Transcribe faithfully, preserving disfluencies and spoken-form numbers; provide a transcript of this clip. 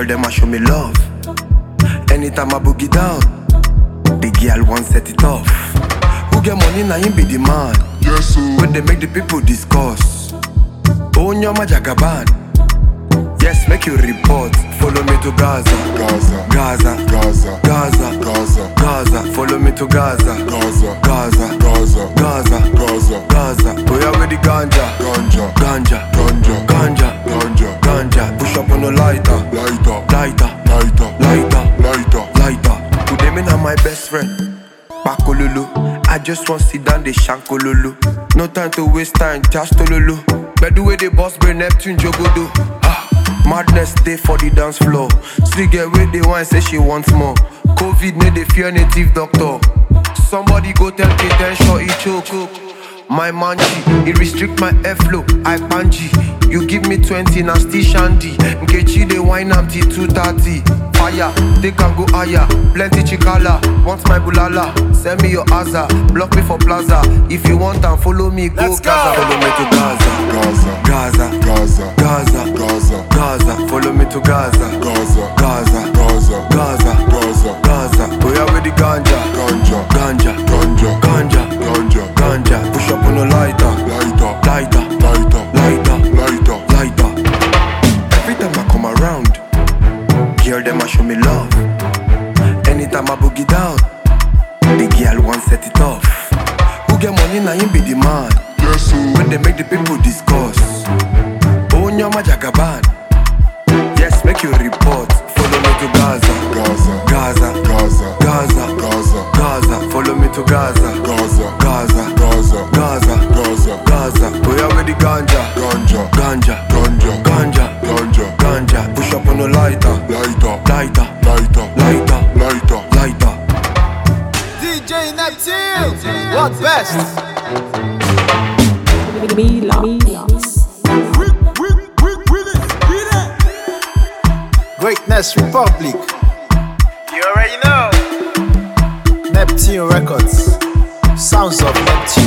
Girl, them a show me love. Anytime I boogie down, the girl won't set it off. Who get money now him be the man. Yes, sir. When they make the people discuss. Oh, nyama jagaban. Yes, make you report. Follow me to Gaza. Gaza, Gaza, Gaza, Gaza, Gaza, Gaza. Follow me to Gaza. Gaza, Gaza, Gaza, Gaza, Gaza, Gaza. Boy, I with the ganja. Ganja, Ganja, Ganja, Ganja, Ganja, Ganja. Push up on the lighter. Lighter, Lighter, Lighter, lighter, Lighter, lighter. Today me na my best friend. Bakololo. I just want sit down the shankololo. No time to waste time, just tololo. But the way they boss brain Neptune Jogodo. Ah, madness day for the dance floor. Still get where they want say she wants more. COVID need they fear native doctor. Somebody go tell K-ten sure he choke. My manji, it restrict my airflow. I panji. You give me twenty, now still shandy. Nkechi they wine am till two thirty. Fire, they can go higher. Plenty chikala, want my bulala. Send me your Aza, block me for plaza. If you want and follow me, go Let's Gaza. go. Follow me to Gaza. Gaza, Gaza, Gaza, Gaza, Gaza, Gaza. Follow me to Gaza. Gaza, Gaza, Gaza, Gaza, Gaza, Gaza. Boy, I with the ganja. Ganja, Ganja, Ganja, Ganja, Ganja, Ganja. Push up on the lighter. Lighter, Lighter, Lighter, lighter, Lighter, lighter. Every time I come around, girl them a show me love. Anytime I boogie down, the girl won't set it off. Who get money now him be the man. yes, sir. When they make the people discuss. Oh nyama jagaban. Yes, make you report. Follow me to Gaza. Gaza, Gaza, Gaza, Gaza, Gaza, Gaza. Follow me to Gaza. Gaza, Gaza, Gaza, Gaza, Gaza, Gaza. Boy, I with the ganja. Ganja, Ganja, Ganja, Ganja, Ganja, Ganja. Push up on the lighter. Lighter, Lighter, Lighter, lighter, Lighter, lighter. D J Neptune, what best? Mila. Mila. Greatness Republic, You already know. Neptune Records, Sounds of Neptune.